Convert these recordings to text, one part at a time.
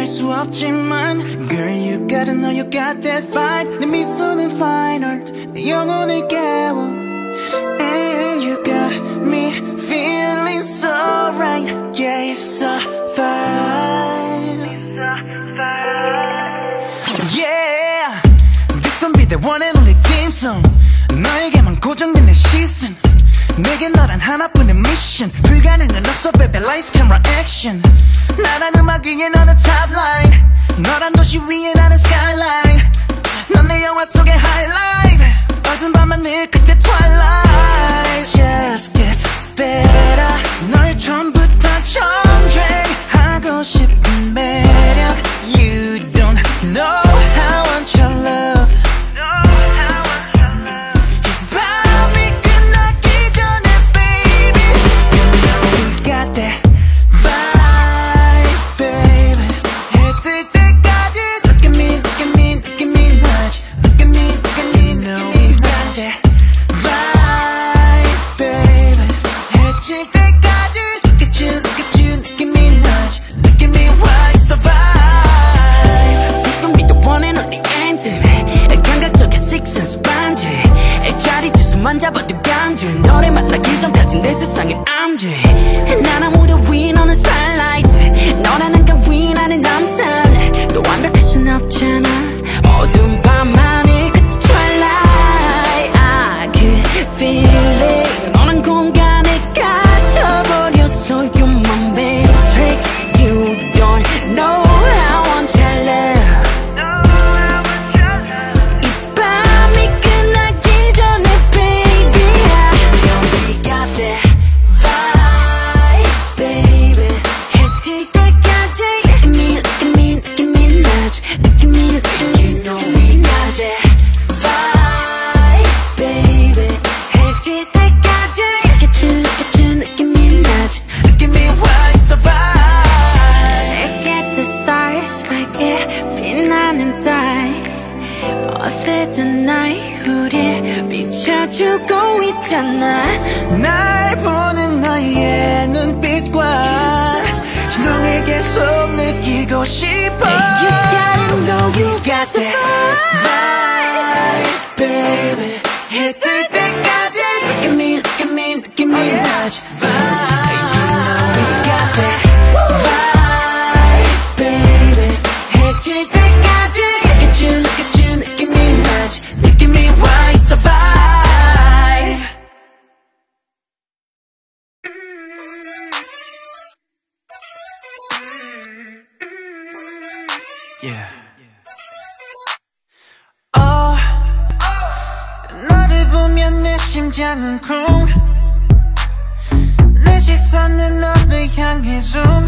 알 수 없지만 Girl you gotta know you got that fight 내 미소는 fine art 내 영혼을 깨워 You got me feeling so right Yeah it's a vibe Yeah This gon' be the one and only theme song 너에게만 고정된 내 시선 내게 너란 하나뿐의 미션 불가능은 없어 baby lights camera action 나란 음악 위에 너는 top line 너란 도시 위에 나는 skyline 넌 내 영화 속의 highlight 어두운 밤하늘 끝에 twilight Just gets better 널 처음부터 정주행하고 싶은 매력 You don't know how I want your love 잡아도 강제 너를 만나기 전까진 내 세상엔 암제 난 아무도 위 너는 spotlight 너라는 가위 나는 남산 너 완벽할 순 없잖아 어두운 밤하늘 끝에 twilight I could feel it 너는 공간에 갇혀버렸어 You're my matrix You don't know how I want your love 비춰주고 있잖아 날 보는 너의 눈빛과 진동을 계속 느끼고 싶어 You gotta know You got that vibe baby 해 뜰 때까지 Look at me, look at me, look at me touch vibe You know you got that vibe baby 해 질 때까지 Look at you, look at you, look at me touch Look at me why so vibe Yeah. 너를 보면 내 심장은 쿵 내 시선은 너를 향해 zoom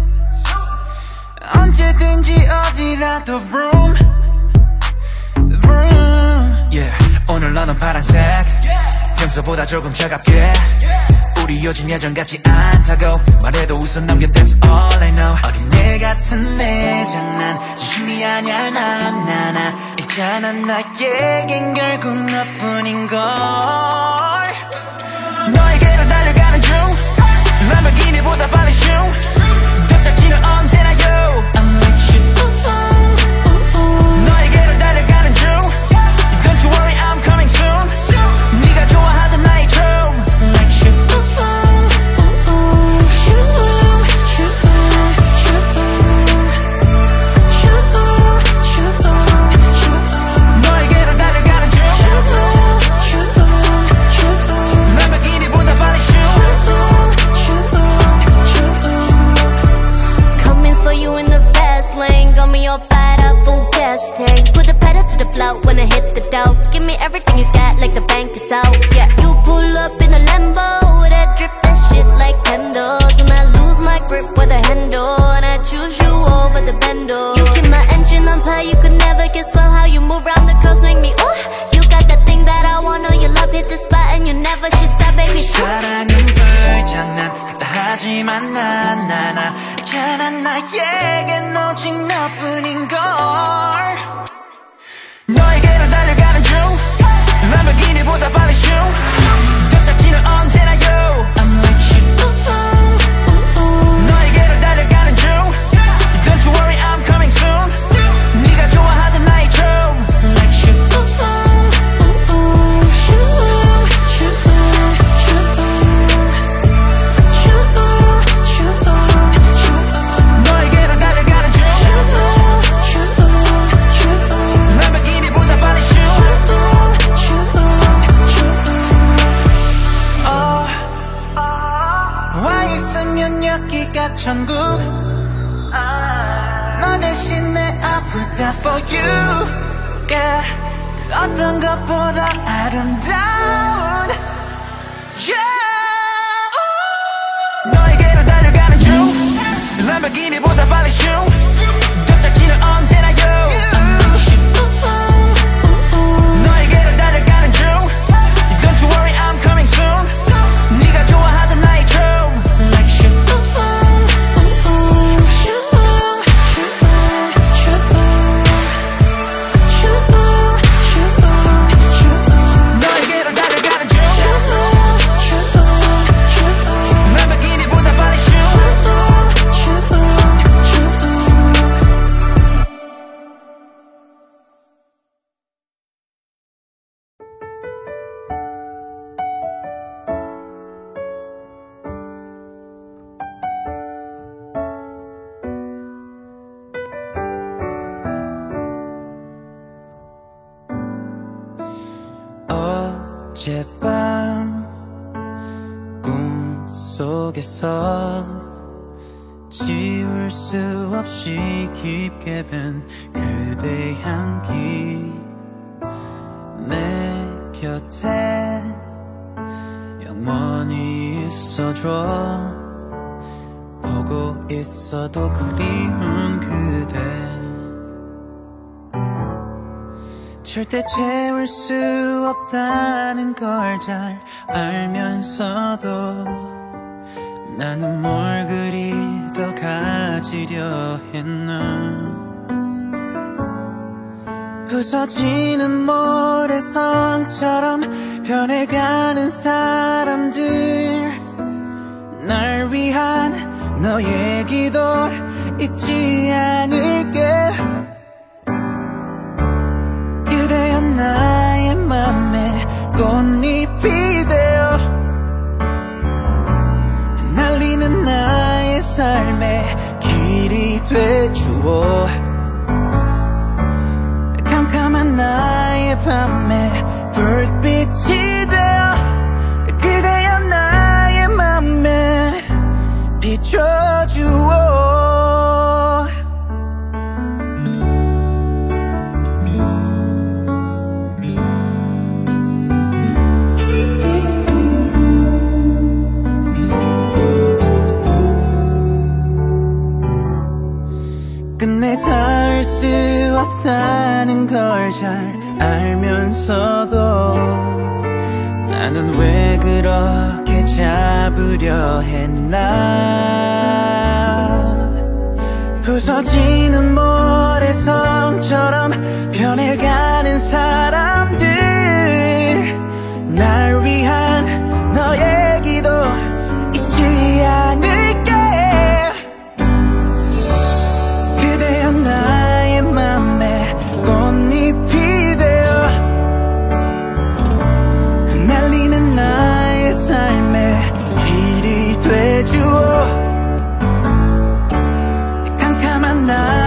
언제든지 어디라도 room Yeah. 오늘 너는 파란색 평소보다 조금 차갑게 우리 요즘 예전같지 않다고 말해도 웃어 넘겨 That's all I know 어린애 같은 내 장난 진심이 아냐 나 있잖아 나에겐 결국 너뿐인걸 너에게로 달려가는 중 람보르기니보다 빨리 슝 도착지는 언제나 you I'm with you 너에게로 달려가는 중 Don't you worry I'm coming soon 네가 좋아하던 나의 춤 Like you 너에게로 달려가는 중 람보르기니보다 빨리 슝 Coming for you in the fast lane got me all fired up, full gas tank put the pedal to the floor when I hit the dough give me everything you got like the bank is out yeah you pull up in a Lambo that drip that shit like candles and I lose my grip with a handle and I choose you over the bando you keep my engine on fire you could never guess well how you move round the curves make me ooh you got that thing that I want know your love hit the spot and you never should stop baby 사랑은 불장난 같다 하지만 나 있잖아 나에겐 오직 너뿐인걸 너에게로 달려가는 중 람보르기니보다 빨리 슝 도착지는 언제나 you I'm with you 너에게로 달려가는 중 Don't you worry I'm coming 대신에 I will die for you yeah. 그 어떤 것보다 아름다운 yeah. 너에게로 달려가는 중 람보르기니보다 빨리 슝 도착지는 언제나 you 너에게로 달려가는 중 Don't you worry I'm coming soon 네가 좋아하던 나의 drone Like you 너에게로 달려가는 중 람보르기니보다 빨리 슝 어젯밤 꿈속에서 지울 수 없이 깊게 밴 그대 향기 내 곁에 영원히 있어줘 보고 있어도 그리운 그대 절대 채울 수 없다는 걸 잘 알면서도 나는 뭘 그리 더 가지려 했나 부서지는 모래성처럼 변해가는 사람들 날 위한 너의 기도 잊지 않을게 그대여 나의 맘에 꽃잎이 되어 날리는 나의 삶의 길이 되주어 캄캄한 나의 밤에 불빛이 되어 그대여 나의 맘에 비춰주어 끝내 닿을 수 없다는 걸 잘 알면서도 나는 왜 그렇게 잡으려 했나 부서지는 모래성처럼 변해가는 사람들 날 위한 너의 기도 잊지 않을게 그대여 나의 맘에 꽃잎이 되어 날리는 나의 삶의 길이 되주어 캄캄한 나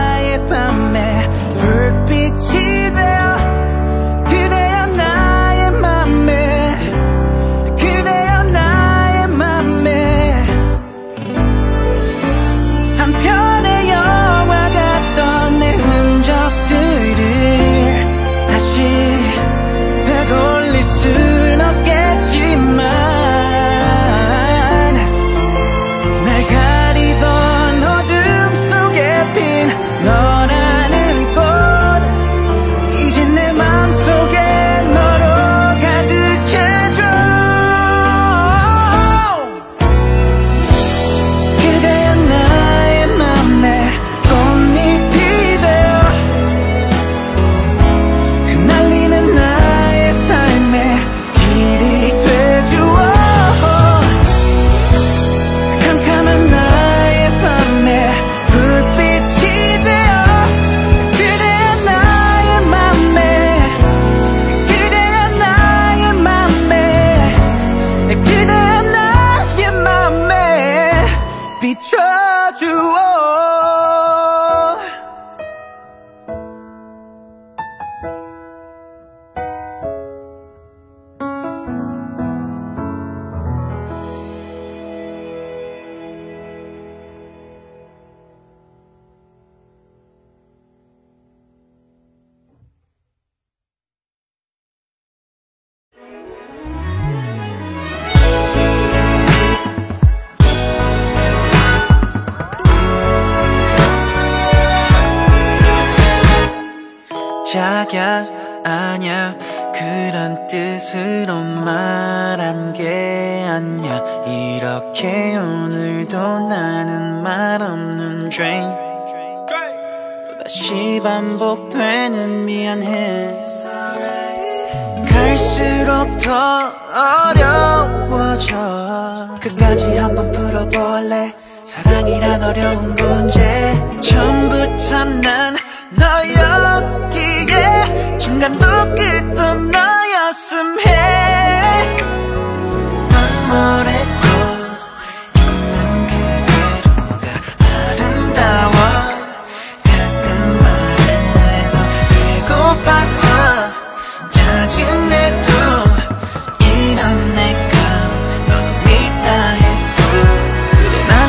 자기야 아냐 그런 뜻으로 말한 게 아냐 이렇게 오늘도 나는 말없는 drain 또다시 반복되는 미안해 갈수록 더 어려워져 끝까지 한번 풀어볼래 사랑이란 어려운 문제 처음부터 난 너였기에 중간도 끝도 너였음 해 넌 뭐래도 있는 그대로가 아름다워 가끔 말을 해도 배고파서 짜증내도 이런 내가 너를 믿다 해도 그래 나는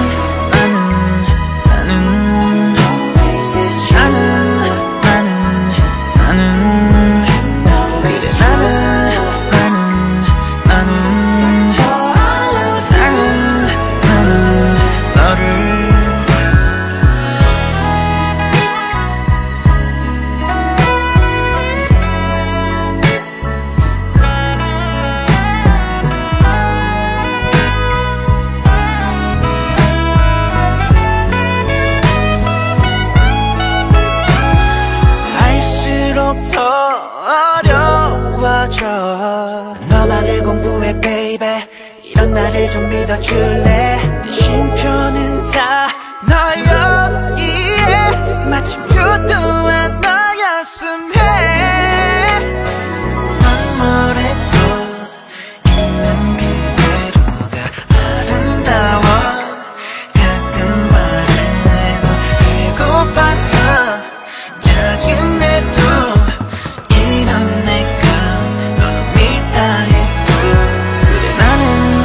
너만을 공부해 baby 이런 나를 좀 믿어줄래 내 쉼표는 다 너였기에 마침표 또한 너였음 해 넌 뭐래도 있는 그대로가 아름다워 가끔 말을 해도 배고파서 짜증내도 이런 내가 너를 믿다 해도 그래 나는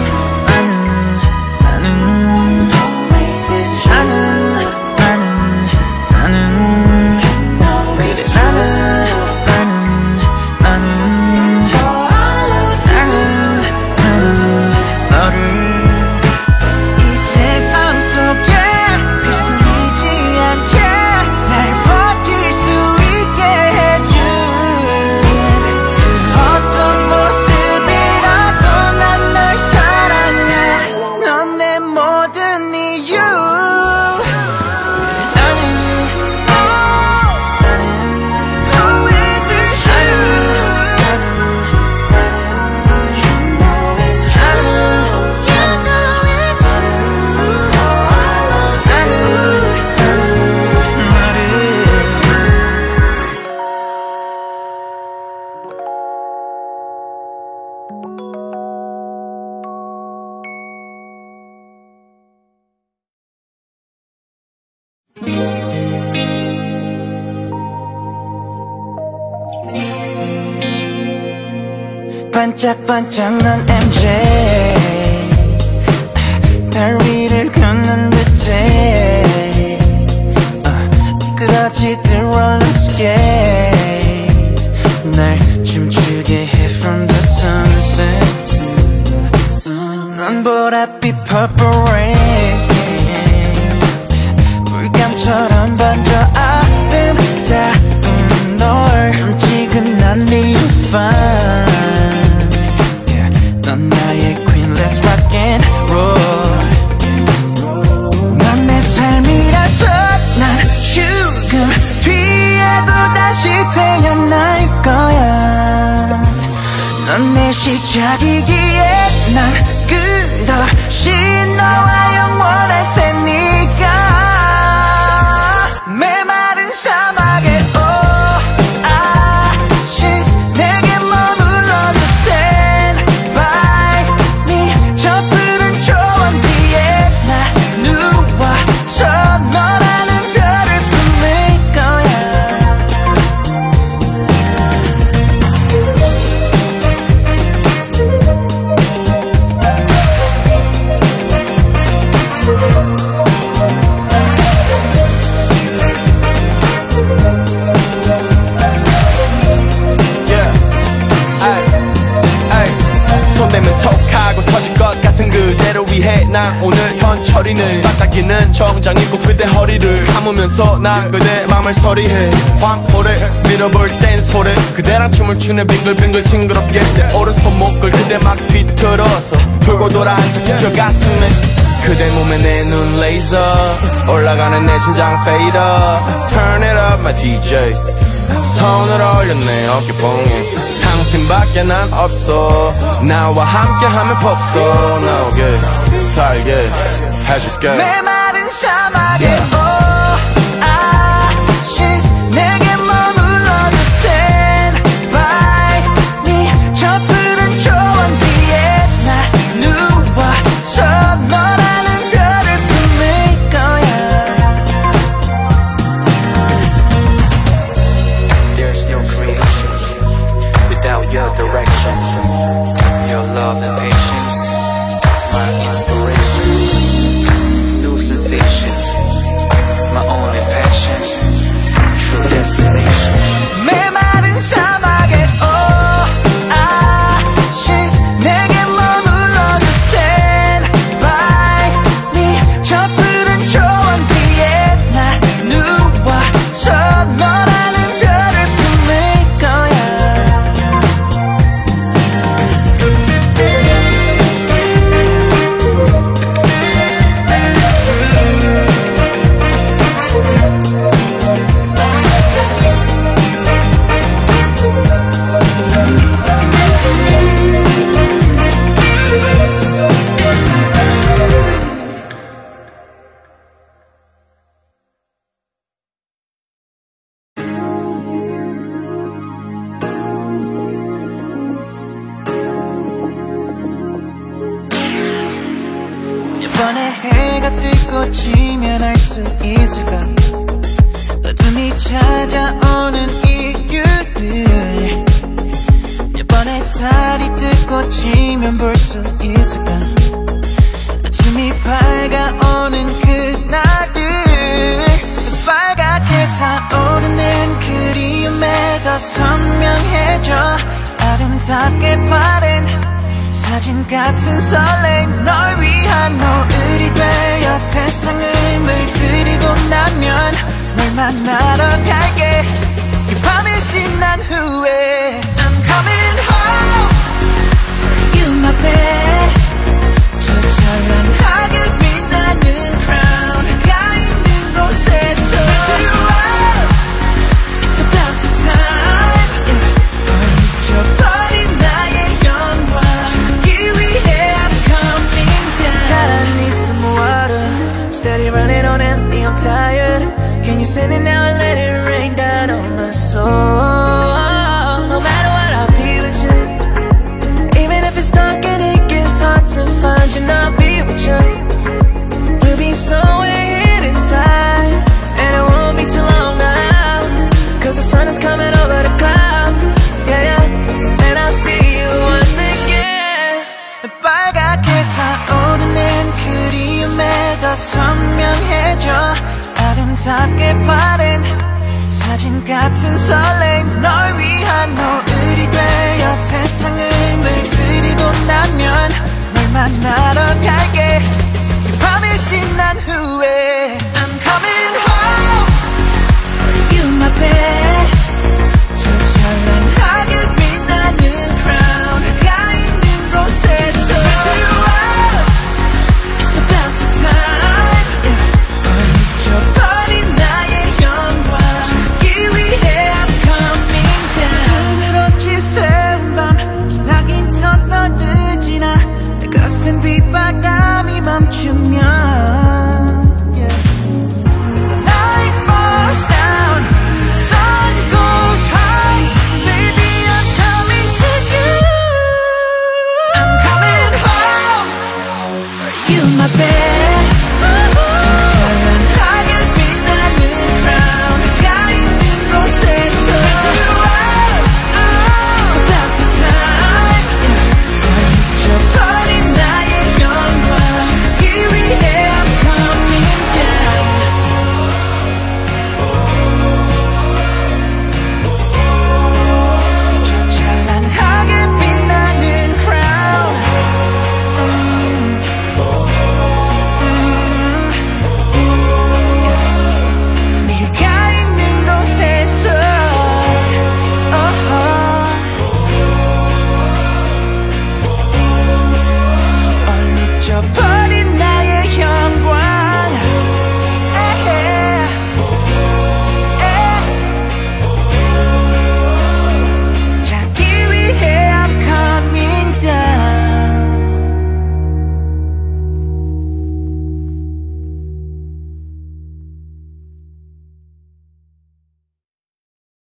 반짝반짝 넌 MJ 달 위를 걷는 듯해 미끄러지듯 roller skate 날 춤추게 해 from the sunset to the sun 넌 보랏빛 purple rain 물감처럼 번져 아름다운 널 흠지근한 이유 fine 넌 나의 queen, let's rock and roll 넌 내 삶이라서 난 죽음 뒤에도 다시 태어날 거야 넌 내 시작이기에 난 끝없이 너와 영원할 테니까 메마른 사막에 거리네. 반짝이는 정장 입고 그대 허리를 감으면서 나 그대 맘을 서리해. 황홀해 밀어볼 땐 소래. 그대랑 춤을 추네 빙글빙글 징그럽게. 내 오른손목을 그대 막 뒤틀어서 풀고 돌아 안착시켜 가슴에. 그대 몸에 내 눈 레이저 올라가는 내 심장 페이더. Turn it up my DJ. 손을 올렸네 어깨뽕에. 당신밖에 난 없어. 나와 함께하면 폭소 나오게 살게 해줄게. 메마른 사막에 oasis 내게 머물러줘. Stand by me. 저 푸른 초원 뒤에 나 누워서 너라는 별을 품을 거야. There's no creation without your direction. Your love and patience, my inspiration. New sensation, my only passion. True destination. 메마른 사막에 oasis 내게 머물러줘. Stand by me. 저 푸른 초원 뒤에 나 누워서 너라는 별을 품을 거야. 이번에 해가 뜨고 지면 알 수 있을까? 어둠이 찾아오는 이유를. 이번에 달이 뜨고 지면 볼 수 있을까? 아침이 밝아오는 그날을. 빨갛게 타오르는 그리움에 더 선명해져. 아름답게 바랜 사진 같은 설렘. 널 위한 노을이 되어 세상을 물들이고 나면 널 만나러 갈게. 이 밤이 지난 후에 I'm coming home for you my babe. 저 찬란하게 빛나는 crown 가 있는 곳에서 It's about the time. 잊어버린 나의 영광 주기 위해 I'm coming down. God, I need some water. Steady running on empty, I'm tired. Can you send it now and let it rain down on my soul? No matter what, I'll be with you. Even if it's dark and it gets hard to find you, I'll be with you. We'll be somewhere hidden inside, and it won't be too long now. Cause the sun is coming over the cloud. Yeah, yeah, and I'll see you once again. 빨갛게 타오르는 그리움에 더 선명해져. 아름답게 바랜 사진 같은 설렘. 널 위한 노을이 되어 세상을 물들이고 나면 널 만나러 갈게.